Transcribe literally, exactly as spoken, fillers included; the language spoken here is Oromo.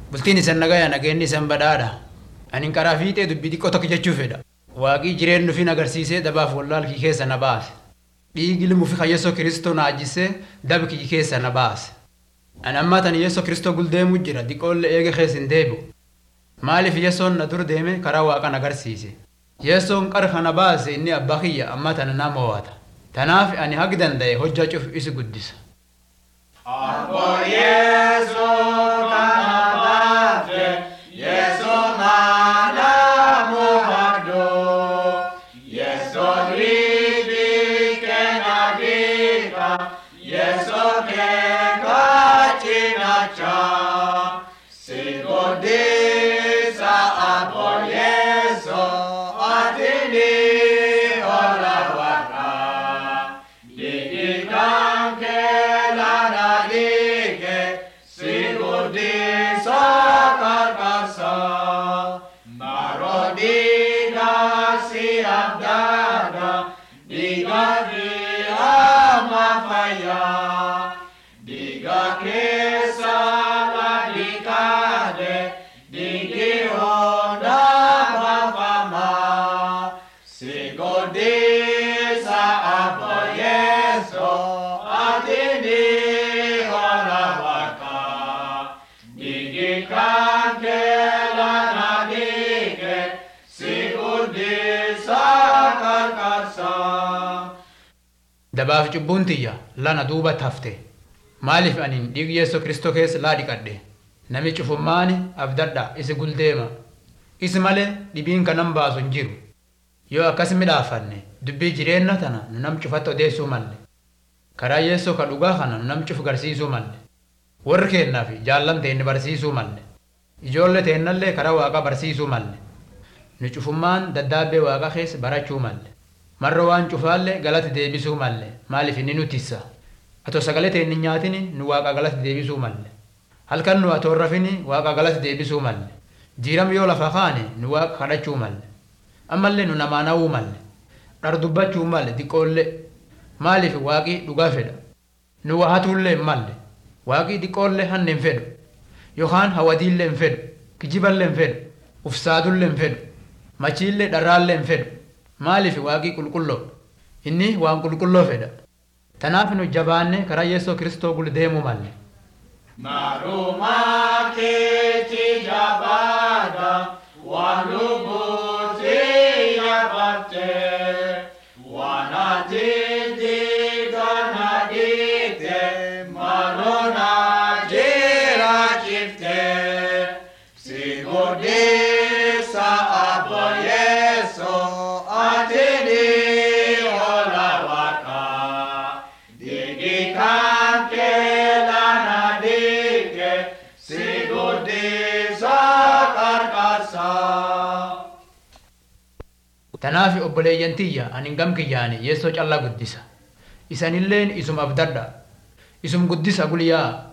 Bultiin isan nagaya nageenni isan badhaadha. Ani karaa fiixee dubbii xiqqoo tokko jechuu fedha. Waaqii jireen nuufin agarsiisee dabaaf wallaalkii keessa na baase. Dhiigi limuufi kan Yeesoo Kiristoo na ajjisee dabkii keessa na baase. Ani ammaa tan Yeesoo Kiristoo guldeemu jira diqoolle eege keessa hin deebi'u. Maaliif Yeesoon na dur deeme karaa Waaqan agarsiise. Yeesoon qara kana baase inni abbaa kiyya ammaa tana na mo'ata. Tanaaf ani hagi danda'e hojjaa cufu isi guddisa. Abbo Yeesoo kana baate Yeesoo maana muhado Yeesoo ribi kenagika Yeesoo kekachinacha Sigodisa Abbo Yeesoo atini olawaka Didikanke Dabaaf cubbuun tiyya lana duuba tafte. Maaliif anin dhiigi Yeesoo Kiristoo keessa laa dhiqadhe. Nami cufummaani abdadha isi guldeema. Isi malee dhibiin kanan baasu hin jiru. Yoo akkas midhaafanne dubbii jireenna tana nu nam cufatti odeessuu malle. Karaa Yeesoo ka dhugaa kana nu nam cufu garsiisuu malle. Warri keennaaf jaallan teenni barsiisuu malle. Ijoollee teennallee karaa Waaqa barsiisuu malle. Nu cufummaan daddaabbee Waaqa keessa barachuu malle. Marra waan cufaallee galata deebisuu malle. Maaliif inni nutissa. Atoo sagalee teenni nyaatini nu Waaqa galata deebisuu malle. Halkan nu atoo rafini Waaqa galata deebisuu malle. Jiiram yoo lafa kaane nu Waaqa kadhachuu malle. Ammallee nu namaanawuu malle. Dhar dubbachuu malle diqoollee. Maaliif Waaqii dhugaa fedha. Nu wahatullee malle. Waaqii diqoollee hanne hin fedhu. Yookaan hawadiillee hin fedhu. Kijiballee hin fedhu. Ufsaadullee hin fedhu. Machiillee dharraallee hin fedhu. Maaliif Waaqii qulqulloo. Inni waan qulqulloo fedha. Tanaaf nu jabaanne karaa Yeesoo Kiristoo guldeemuu malle. Maruma keeti jabaadha waan lubbuutti yaabbatte waan ati diigana dhiite marona jiraachifte si guddisa Abbo Yeesoo atini ola Waaqa digi kanke lana dige si guddisa qarqarsa. Tanaaf obboleeyyan tiyya anin gam kiyyaani Yeesoo callaa guddisa. Isanilleen isum abdadha. Isum guddisa gulyaa.